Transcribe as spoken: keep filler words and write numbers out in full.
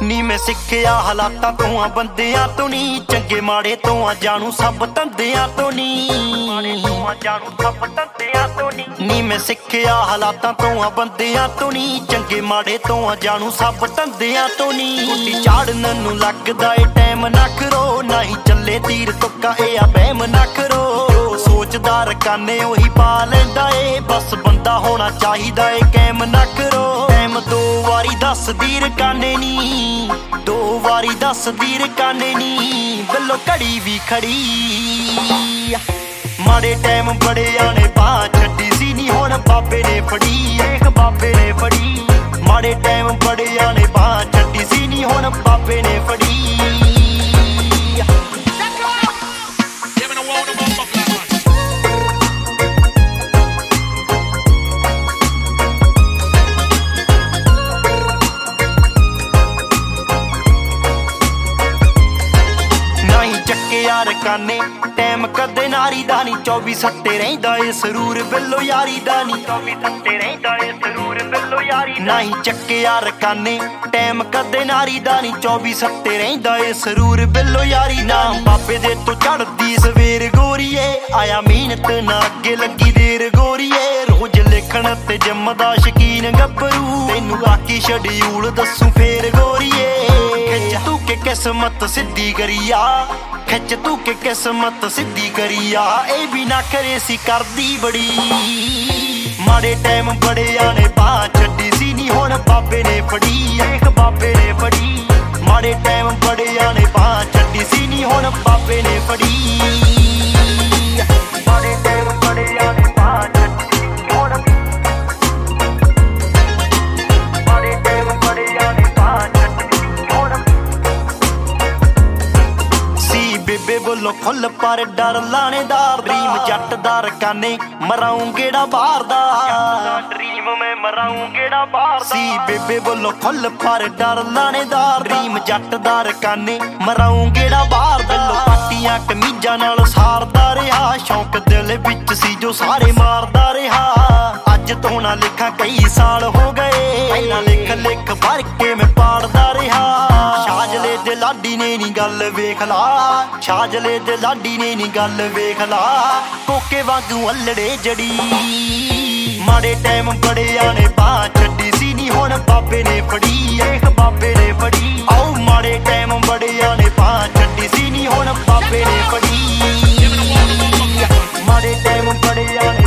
ਨੀ ਮੈਂ ਸਿੱਖਿਆ ਹਾਲਾਤਾਂ ਤੋਂ ਆ ਬੰਦਿਆਂ ਤੋਂ ਨੀ, ਚੰਗੇ ਮਾੜੇ ਤੋਂ ਆ ਜਾਣੂ ਸਭ ਧੰਦਿਆਂ ਤੋਂ ਨੀ, ਮਾੜੇ ਤੋਂ ਆ ਜਾਣੂ ਸਭ ਧੰਦਿਆਂ ਤੋਂ ਨੀ। ਨੀ ਮੈਂ ਸਿੱਖਿਆ ਹਾਲਾਤਾਂ ਤੋਂ ਆ ਬੰਦਿਆਂ ਤੋਂ ਨੀ, ਚੰਗੇ ਮਾੜੇ ਤੋਂ ਆ ਜਾਣੂ ਸਭ ਧੰਦਿਆਂ ਤੋਂ ਨੀ। ਗੁੱਡੀ ਚਾੜਨ ਨੂੰ ਲੱਗਦਾ ਏ ਟਾਈਮ ਨਾ ਕਰੋ, ਨਾ ਹੀ ਚੱਲੇ ਤੀਰ ਤੁੱਕਾ ਇਹ ਆ ਬਹਿਮ ਨਾ ਕਰੋ। ਸੋਚਦਾ ਰਕਾਨੇ ਉਹੀ ਪਾ ਲੈਂਦਾ ਏ, ਬਸ ਬੰਦਾ ਹੋਣਾ ਚਾਹੀਦਾ ਏ ਕੈਮ ਨਾ ਕਰੋ। ਟਾਈਮ ਦੋ ਵਾਰੀ ਦੱਸਦੀ ਰਕਾਨੇ ਨੀ, ਦੋ ਵਾਰੀ ਦੱਸਦੀ ਰਕਾਨੇ ਨੀ, ਵੱਲੋਂ ਘੜੀ ਵੀ ਖੜੀ। ਮਾੜੇ ਟਾਈਮ ਬੜਿਆਂ ਨੇ ਬਾਂਹ ਛੱਡੀ ਸੀ ਨੀ, ਹੁਣ ਬਾਬੇ ਨੇ ਫੜੀ, ਏਖ ਬਾਬੇ ਨੇ ਫੜੀ। ਮਾੜੇ ਟਾਈਮ ਬੜਿਆਂ ਨੇ ਬਾਂਹ ਛੱਡੀ ਸੀ ਨੀ, ਹੁਣ ਬਾਬੇ ਨੇ ਫੜੀ। ਯਾਰ ਕਾਨੇ ਟਾਈਮ ਕਦੇ ਨਾਰੀ ਦਾ ਨੀ, ਚੌਵੀ ਸੱਤੇ ਰਹਿੰਦਾ ਏ ਸਰੂਰ ਬਿੱਲੋ ਯਾਰੀ ਦਾ ਨੀ, ਚੌਵੀ ਸੱਤੇ ਰਹਿੰਦਾ ਏ ਸਰੂਰ ਬਿੱਲੋ ਯਾਰੀ ਦਾ। ਨਹੀਂ ਚੱਕੇ ਯਾਰ ਕਾਨੇ ਟਾਈਮ ਕਦੇ ਨਾਰੀ ਦਾ ਨੀ, ਚੌਵੀ ਸੱਤੇ ਰਹਿੰਦਾ ਏ ਸਰੂਰ ਬਿੱਲੋ ਯਾਰੀ ਦਾ। ਬਾਬੇ ਦੇ ਤੋਂ ਚੜਦੀ ਸਵੇਰ ਗੋਰੀਏ, ਆਇਆ ਮਿਹਨਤ ਨਾ ਅੱਗੇ ਲੱਗੀ ਦੇਰ ਗੋਰੀਏ। ਰੋਜ਼ ਲਿਖਣ ਤੇ ਜਿੰਮ ਦਾ ਸ਼ਕੀਨ ਗੱਭਰੂ, ਤੈਨੂੰ ਆਕੀ ਸ਼ਡਿਊਲ ਦੱਸੂ ਫੇਰ ਗੋਰੀਏ। ਖਿੱਚ ਤੂੰ ਕੇ ਕਿਸਮਤ ਸਿੱਧੀ ਕਰੀਆ, ਖਿੱਚ ਤੂੰ ਕੇ ਕਿਸਮਤ ਸਿੱਧੀ ਕਰੀਆ, ਇਹ ਵੀ ਨਾ ਕਰੇ ਸੀ ਕਰਦੀ ਬੜੀ। ਮਾੜੇ ਟਾਈਮ ਬੜਿਆਂ ਨੇ ਬਾਂਹ ਛੱਡੀ ਸੀ ਨੀ, ਹੁਣ ਬਾਬੇ ਨੇ ਫੜੀ, ਏਖ ਬਾਬੇ ਨੇ ਫੜੀ। ਮਾੜੇ ਟਾਈਮ ਬੜਿਆਂ ਨੇ ਬਾਂਹ ਛੱਡੀ ਸੀ ਨੀ, ਹੁਣ ਬਾਬੇ ਨੇ ਫੜੀ। ਮਾੜੇ ਟਾਈਮ ਬੜਿਆਂ ਨੇ ਬਾਂਹ ਛੱਡੀ ਸੀ ਹੁਣ, ਮਾੜੇ ਟਾਈਮ ਬੜਿਆਂ ਨੇ ਬਾਂਹ ਛੱਡੀ ਸੀ ਹੁਣ। ਸੀ ਬੇਬੇ ਬੋਲੋ ਖੁੱਲ ਪਰ ਡਰ ਲਾਣੇਦਾਰ, ਡਰੀਮ ਜੱਟ ਦਾ ਰਕਾਨੇ ਮਰਾਉਂ ਗੇੜਾ ਬਾਹਰ ਦਾ, ਡਰੀਮ ਮੈਂ ਮਰਾਉਂ ਗੇੜਾ ਬਾਹਰ ਦਾ। ਸੀ ਬੇਬੇ ਬੋਲੋ ਖੁੱਲ ਪਰ ਡਰ ਲਾਣੇਦਾਰ, ਡਰੀਮ ਜੱਟ ਦਾ ਰਕਾਨੇ ਮਰਾਉਂ ਗੇੜਾ ਬਾਹਰ ਦਾ। ਪਾਟੀਆਂ ਕਮੀਜ਼ਾਂ ਨਾਲ ਸਾਰਦਾ ਰਿਹਾ, ਸ਼ੌਂਕ ਦਿਲ ਵਿੱਚ ਸੀ ਜੋ ਸਾਰੇ ਮਾਰਦਾ ਰਿਹਾ। ਅੱਜ ਤੋਂ ਨਾ ਲਿਖਾਂ ਕਈ ਸਾਲ ਹੋ ਗਏ, ਪਹਿਲਾਂ ਲਿਖ ਲਿਖ ਭਰ ਕੇ ਮੈਂ ਪਾੜਦਾ ਰਿਹਾ। ਸ਼ਾਜਲੇ ਦੇ ਲਾਡੀ ਨੇ ਨੀ ਗੱਲ ਵੇਖ ਲਾ, ਸ਼ਾਜਲੇ ਦੇ ਲਾਡੀ ਨੇ ਨੀ ਗੱਲ ਵੇਖ ਲਾ, ਕੋਕੇ ਵਾਂਗੂ ਅੱਲੜੇ ਜੜੀ। ਮਾੜੇ ਟਾਈਮ ਬੜਿਆਂ ਨੇ ਬਾਂਹ ਛੱਡੀ ਸੀ ਨੀ, ਹੁਣ ਬਾਬੇ ਨੇ ਫੜੀ, ਏਖ ਬਾਬੇ ਨੇ ਫੜੀ। ਆਓ ਮਾੜੇ ਟਾਈਮ ਬੜਿਆਂ ਨੇ ਬਾਂਹ ਛੱਡੀ ਸੀ ਨੀ, ਹੁਣ ਬਾਬੇ ਨੇ ਫੜੀ। ਮਾੜੇ ਟਾਈਮ ਬੜਿਆਂ ਨੇ